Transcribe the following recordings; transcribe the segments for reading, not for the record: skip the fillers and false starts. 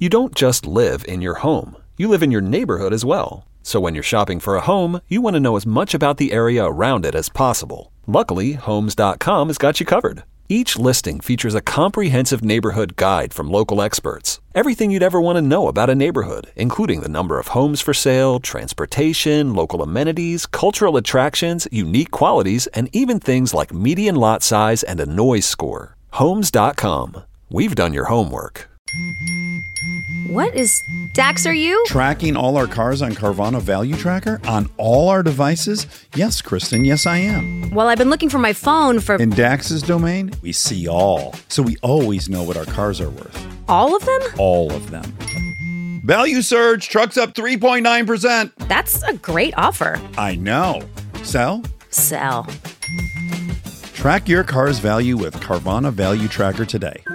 You don't just live in your home. You live in your neighborhood as well. So when you're shopping for a home, you want to know as much about the area around it as possible. Luckily, Homes.com has got you covered. Each listing features a comprehensive neighborhood guide from local experts. Everything you'd ever want to know about a neighborhood, including the number of homes for sale, transportation, local amenities, cultural attractions, unique qualities, and even things like median lot size and a noise score. Homes.com. We've done your homework. What is Dax, are you? Tracking all our cars on Carvana Value Tracker on all our devices? Yes, Kristen, yes, I am. Well, I've been looking for my phone for... In Dax's domain, we see all. So we always know what our cars are worth. All of them? All of them. Value surge, trucks up 3.9%. That's a great offer. I know. Sell? Sell. Track your car's value with Carvana Value Tracker today.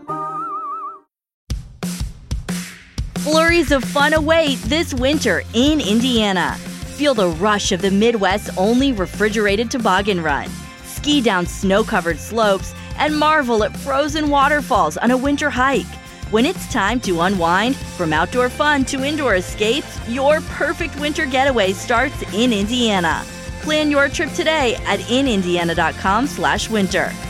Flurries of fun await this winter in Indiana. Feel the rush of the Midwest's only refrigerated toboggan run. Ski down snow-covered slopes and marvel at frozen waterfalls on a winter hike. When it's time to unwind, from outdoor fun to indoor escapes, your perfect winter getaway starts in Indiana. Plan your trip today at inindiana.com/winter.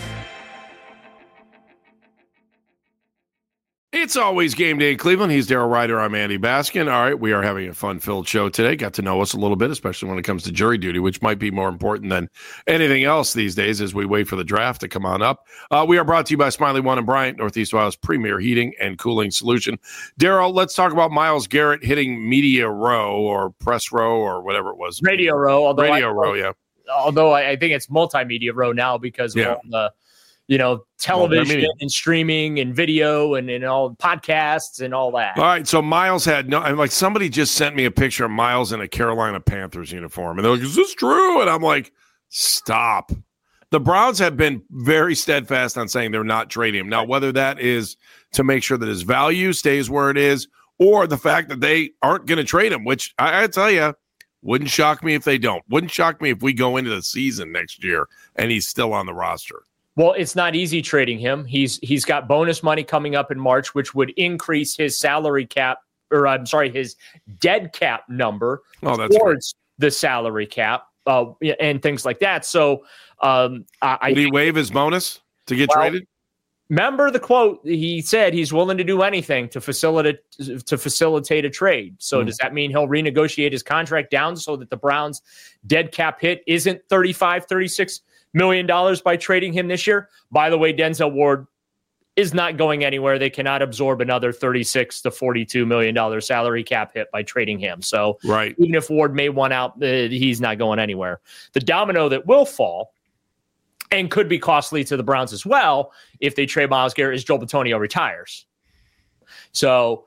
It's always game day in Cleveland. He's Daryl Ryder. I'm Andy Baskin. All right, we are having a fun-filled show today. Got to know us a little bit, especially when it comes to jury duty, which might be more important than anything else these days as we wait for the draft to come on up. We are brought to you by Smiley One and Bryant, Northeast Ohio's premier heating and cooling solution. Daryl, let's talk about Myles Garrett hitting media row or press row or whatever it was. Radio row. Although I think it's multimedia row now because of all the television and streaming and video and all podcasts and all that. All right, so Myles had somebody just sent me a picture of Myles in a Carolina Panthers uniform, and they're like, "Is this true?" And I'm like, "Stop." The Browns have been very steadfast on saying they're not trading him. Now, whether that is to make sure that his value stays where it is, or the fact that they aren't going to trade him, which I tell you, wouldn't shock me if they don't. Wouldn't shock me if we go into the season next year and he's still on the roster. Well, it's not easy trading him. He's got bonus money coming up in March, which would increase his salary cap, his dead cap number towards the salary cap and things like that. So, would he waive his bonus to get traded? Remember the quote? He said he's willing to do anything to facilitate a trade. So does that mean he'll renegotiate his contract down so that the Browns' dead cap hit isn't $36 million by trading him this year? By the way, Denzel Ward is not going anywhere. They cannot absorb another $36 to $42 million salary cap hit by trading him. So even if Ward may want out, he's not going anywhere. The domino that will fall and could be costly to the Browns as well if they trade Myles Garrett is Joel Bitonio retires. So,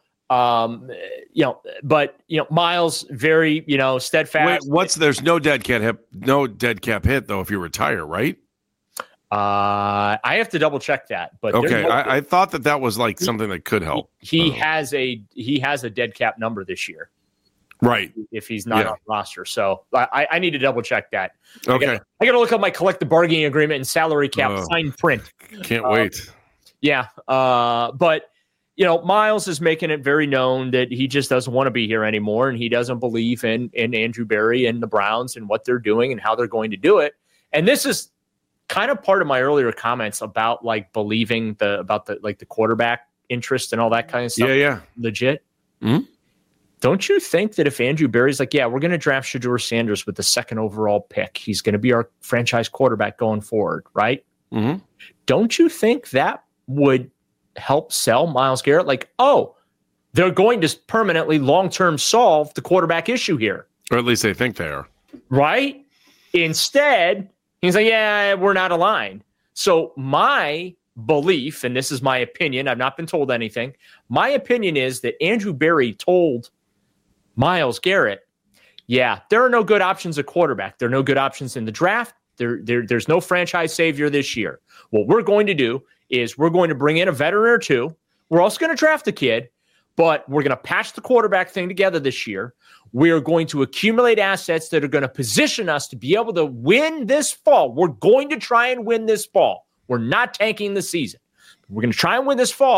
Myles very, steadfast. Wait, there's no dead cap hit though if you retire, right? I have to double check that, but okay. I thought that was like something that could help. He has a dead cap number this year, right? If he's not on the roster, so I need to double check that. Okay, I got to look up my collective bargaining agreement and salary cap fine print. Can't wait. Yeah, but. Myles is making it very known that he just doesn't want to be here anymore, and he doesn't believe in Andrew Berry and the Browns and what they're doing and how they're going to do it. And this is kind of part of my earlier comments about believing the quarterback interest and all that kind of stuff. Yeah. Legit. Mm-hmm. Don't you think that if Andrew Berry's we're going to draft Shedeur Sanders with the second overall pick, he's going to be our franchise quarterback going forward, right? Mm-hmm. Don't you think that would help sell Myles Garrett? They're going to permanently long-term solve the quarterback issue here. Or at least they think they are. Right? Instead, he's like, yeah, we're not aligned. So my belief, and this is my opinion, I've not been told anything, my opinion is that Andrew Berry told Myles Garrett, yeah, there are no good options at quarterback. There are no good options in the draft. There's no franchise savior this year. What we're going to do is we're going to bring in a veteran or two. We're also going to draft a kid, but we're going to patch the quarterback thing together this year. We are going to accumulate assets that are going to position us to be able to win this fall. We're going to try and win this fall. We're not tanking the season. We're going to try and win this fall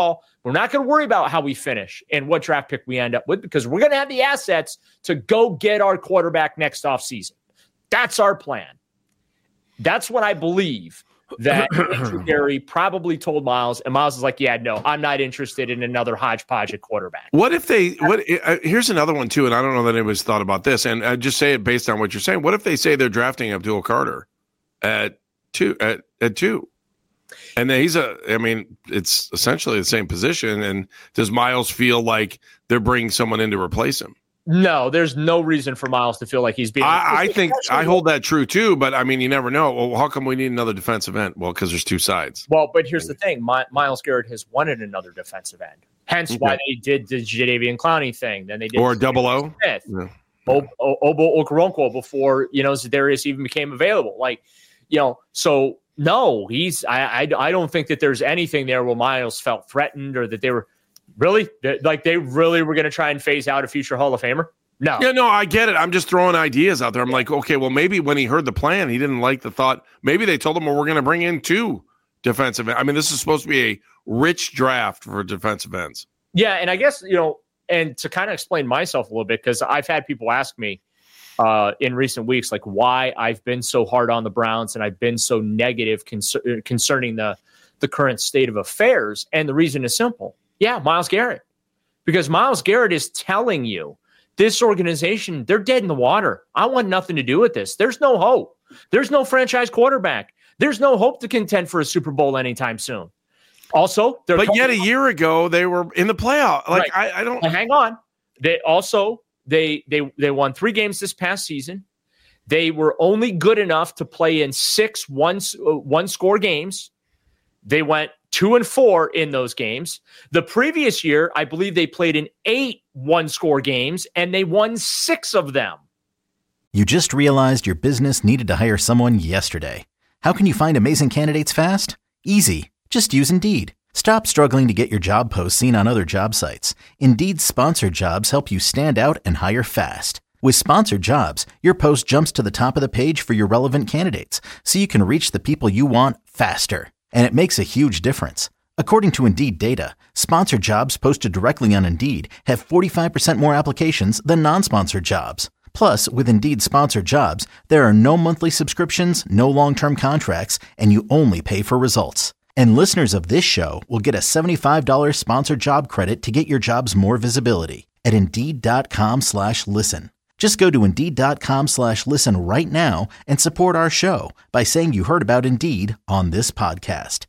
We're not going to worry about how we finish and what draft pick we end up with because we're going to have the assets to go get our quarterback next offseason. That's our plan. That's what I believe that Andrew Berry probably told Miles, and Miles is like, yeah, no, I'm not interested in another hodgepodge at quarterback. Here's another one too, and I don't know that anybody's thought about this, and I just say it based on what you're saying. What if they say they're drafting Abdul Carter at two? And then it's essentially the same position. And does Miles feel like they're bringing someone in to replace him? No, there's no reason for Miles to feel like he's being. I think I hold that true too, but you never know. Well, how come we need another defensive end? Well, because there's two sides. Well, but here's the thing: Myles Garrett has wanted another defensive end. Hence why they did the Jadeveon Clowney thing. Then they did double O. Yeah. Obo Okoronkwo before Za'Darius even became available. So no, I don't think that there's anything there where Miles felt threatened or that they were. Really? They really were going to try and phase out a future Hall of Famer? No. Yeah, no, I get it. I'm just throwing ideas out there. I'm like, okay, well, maybe when he heard the plan, he didn't like the thought. Maybe they told him, well, we're going to bring in two defensive ends. This is supposed to be a rich draft for defensive ends. Yeah, and I guess, and to kind of explain myself a little bit, because I've had people ask me in recent weeks, like why I've been so hard on the Browns and I've been so negative concerning the current state of affairs. And the reason is simple. Yeah, Myles Garrett. Because Myles Garrett is telling you this organization, they're dead in the water. I want nothing to do with this. There's no hope. There's no franchise quarterback. There's no hope to contend for a Super Bowl anytime soon. Also, yet a year ago they were in the playoff. Like right. I don't hang on. They won 3 games this past season. They were only good enough to play in 6 one-score games. They went 2-4 in those games. The previous year, I believe they played in 8 one-score games, and they won 6 of them. You just realized your business needed to hire someone yesterday. How can you find amazing candidates fast? Easy. Just use Indeed. Stop struggling to get your job posts seen on other job sites. Indeed's sponsored jobs help you stand out and hire fast. With sponsored jobs, your post jumps to the top of the page for your relevant candidates, so you can reach the people you want faster. And it makes a huge difference. According to Indeed data, sponsored jobs posted directly on Indeed have 45% more applications than non-sponsored jobs. Plus, with Indeed sponsored jobs, there are no monthly subscriptions, no long-term contracts, and you only pay for results. And listeners of this show will get a $75 sponsored job credit to get your jobs more visibility at Indeed.com/listen. Just go to Indeed.com/listen right now and support our show by saying you heard about Indeed on this podcast.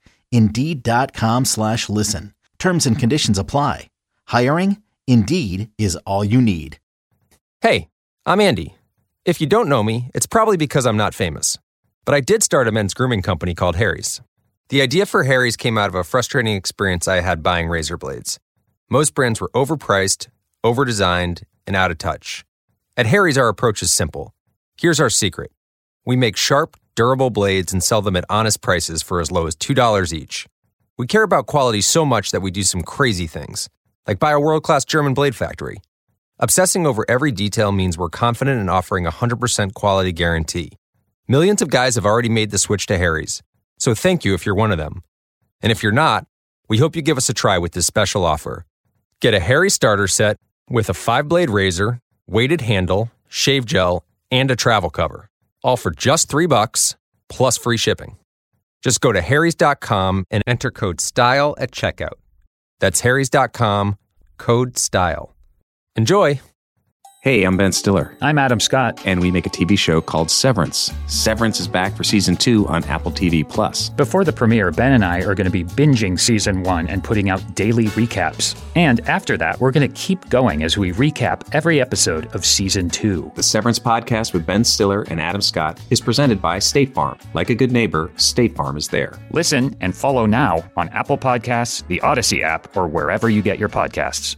Indeed.com/listen. Terms and conditions apply. Hiring? Indeed is all you need. Hey, I'm Andy. If you don't know me, it's probably because I'm not famous. But I did start a men's grooming company called Harry's. The idea for Harry's came out of a frustrating experience I had buying razor blades. Most brands were overpriced, overdesigned, and out of touch. At Harry's, our approach is simple. Here's our secret. We make sharp, durable blades and sell them at honest prices for as low as $2 each. We care about quality so much that we do some crazy things, like buy a world-class German blade factory. Obsessing over every detail means we're confident in offering a 100% quality guarantee. Millions of guys have already made the switch to Harry's, so thank you if you're one of them. And if you're not, we hope you give us a try with this special offer. Get a Harry's starter set with a 5-blade razor, weighted handle, shave gel, and a travel cover. All for just $3 plus free shipping. Just go to harrys.com and enter code STYLE at checkout. That's harrys.com, code STYLE. Enjoy! Hey, I'm Ben Stiller. I'm Adam Scott. And we make a TV show called Severance. Severance is back for Season 2 on Apple TV+. Before the premiere, Ben and I are going to be binging Season 1 and putting out daily recaps. And after that, we're going to keep going as we recap every episode of Season 2. The Severance podcast with Ben Stiller and Adam Scott is presented by State Farm. Like a good neighbor, State Farm is there. Listen and follow now on Apple Podcasts, the Odyssey app, or wherever you get your podcasts.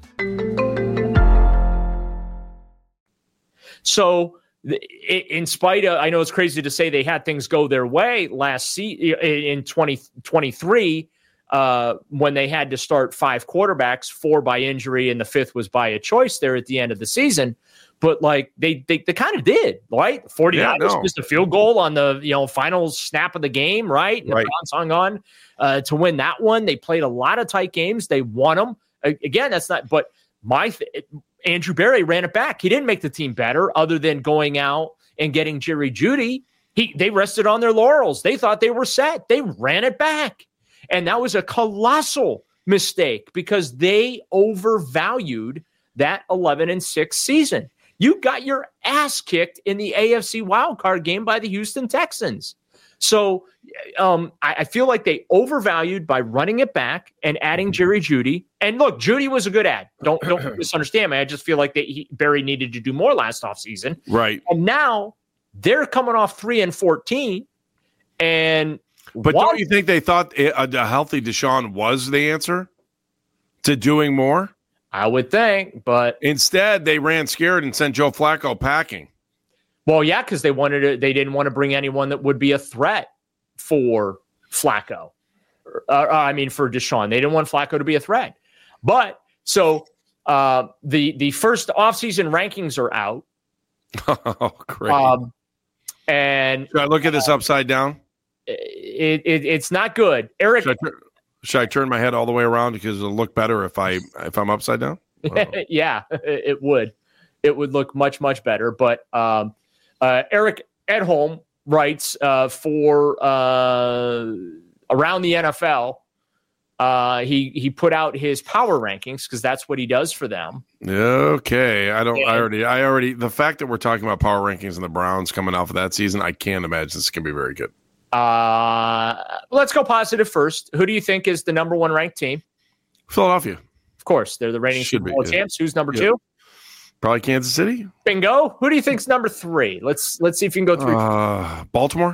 So, in spite of, I know it's crazy to say they had things go their way in 2023, when they had to start 5 quarterbacks, 4 by injury, and the 5th was by a choice there at the end of the season. But like they kind of did, right? 49ers missed a field goal on the final snap of the game, right? The Browns hung on to win that one. They played a lot of tight games. They won them. Again, that's not. But Andrew Berry ran it back. He didn't make the team better, other than going out and getting Jerry Jeudy. They rested on their laurels. They thought they were set. They ran it back, and that was a colossal mistake because they overvalued that 11-6 season. You got your ass kicked in the AFC wildcard game by the Houston Texans. So I feel like they overvalued by running it back and adding Jerry Jeudy. And look, Jeudy was a good ad. Don't misunderstand me. I just feel like Barry needed to do more last offseason. Right. And now they're coming off 3-14. But don't you think they thought a healthy Deshaun was the answer to doing more? I would think, but instead they ran scared and sent Joe Flacco packing. Well, yeah, because they didn't want to bring anyone that would be a threat for Flacco. For Deshaun. They didn't want Flacco to be a threat. But so the first offseason rankings are out. Oh, great. And should I look at this upside down? It's not good. Eric, should I turn my head all the way around because it'll look better if I'm upside down? Yeah, it would. It would look much, much better. But Eric Edholm writes for Around the NFL. He put out his power rankings because that's what he does for them. Okay, I already. The fact that we're talking about power rankings and the Browns coming off of that season, I can't imagine this can be very good. Let's go positive first. Who do you think is the number 1 ranked team? Philadelphia. Of course, they're the reigning Super Bowl champs. Who's number 2? Probably Kansas City. Bingo. Who do you think's number 3? Let's see if you can go through. Baltimore.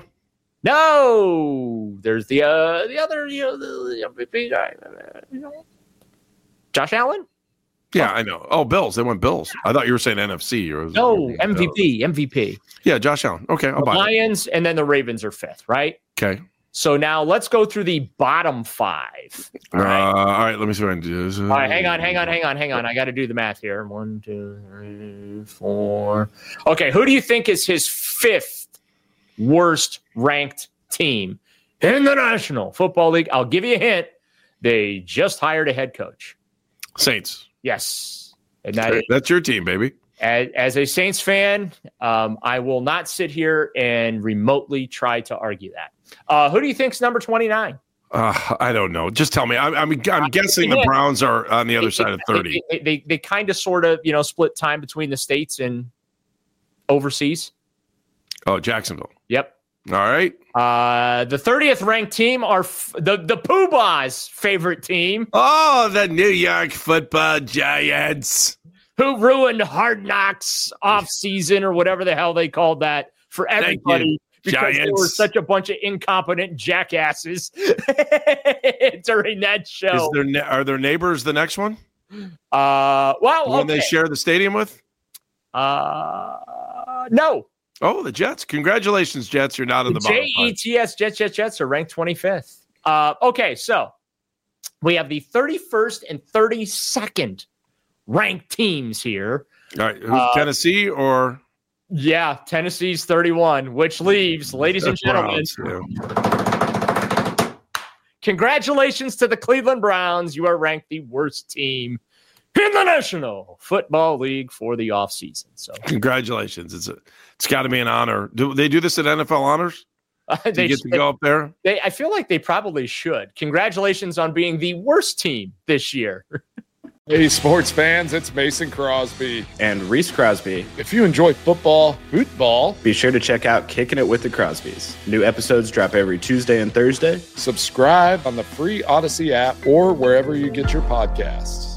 No, there's the other, Josh Allen. Yeah, I know. Oh, Bills. They went Bills. I thought you were saying NFC. No, MVP. Yeah, Josh Allen. Okay, I'll buy Lions, and then the Ravens are 5th, right? Okay. So now let's go through the bottom 5. All right, let me see what I can do. All right, hang on. I got to do the math here. 1, 2, 3, 4. Okay, who do you think is his 5th worst ranked team in the National Football League? I'll give you a hint. They just hired a head coach. Saints. Yes. And that's your team, baby. As a Saints fan, I will not sit here and remotely try to argue that. Who do you think's number 29? I don't know. Just tell me. I'm guessing the Browns are on the other side of 30. They kind of sort of, split time between the states and overseas. Oh, Jacksonville. Yep. All right. The 30th ranked team are the Poobah's favorite team. Oh, the New York Football Giants. Who ruined Hard Knocks off season or whatever the hell they called that for everybody. Because Giants. They were such a bunch of incompetent jackasses during that show. Are their neighbors the next one? Well, the one they share the stadium with? No. Oh, the Jets. Congratulations, Jets. You're not in the bottom Jets. Jets are ranked 25th. Okay, so we have the 31st and 32nd ranked teams here. All right. Who's Tennessee or? Yeah, Tennessee's 31, which leaves, ladies and gentlemen, congratulations to the Cleveland Browns. You are ranked the worst team in the National Football League for the offseason. So congratulations. It's got to be an honor. Do they do this at NFL Honors? They get to go up there? I feel like they probably should. Congratulations on being the worst team this year. Hey, sports fans, it's Mason Crosby. And Reese Crosby. If you enjoy football, be sure to check out Kicking It with the Crosbys. New episodes drop every Tuesday and Thursday. Subscribe on the free Odyssey app or wherever you get your podcasts.